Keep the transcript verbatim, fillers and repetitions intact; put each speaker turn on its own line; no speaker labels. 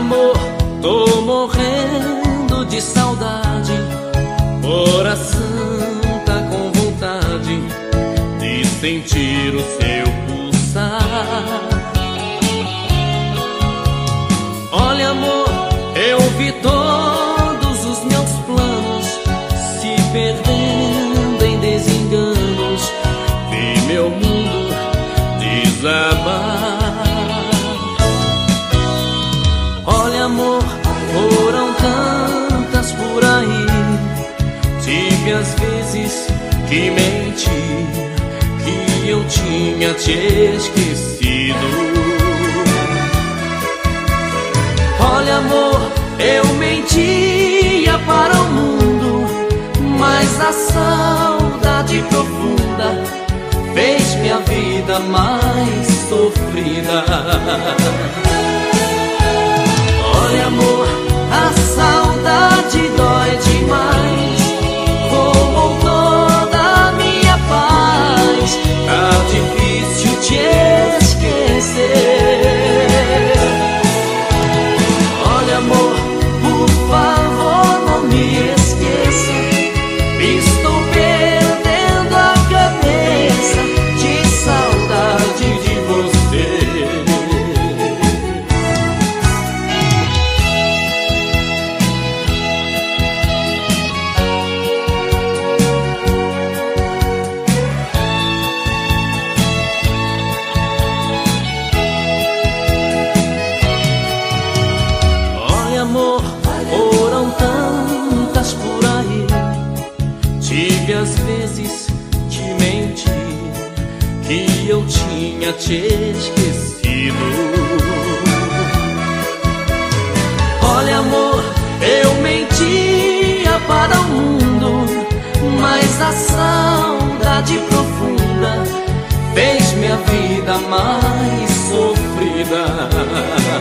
amor, tô morrendo de saudade. Coração tá com vontade de sentir o seu pulsar. Olha amor, eu vi todos os meus planos se perdendo em desenganos. Vi meu mundo desabar. Olha amor, foram tantas por aí. Tive as vezes que menti, que eu tinha te esquecido. Olha amor, eu mentia para o mundo, mas a saudade profunda fez minha vida mais sofrida. Olha amor, a saudade dói demais, roubou toda a minha paz. Tá difícil te esquecer. Olha amor, por favor não me esqueça. Estou perdendo a cabeça de saudade de você. Amor, foram tantas por aí. Tive as vezes que menti, que eu tinha te esquecido. Olha amor, eu mentia para o mundo, mas a saudade profunda fez minha vida mais sofrida.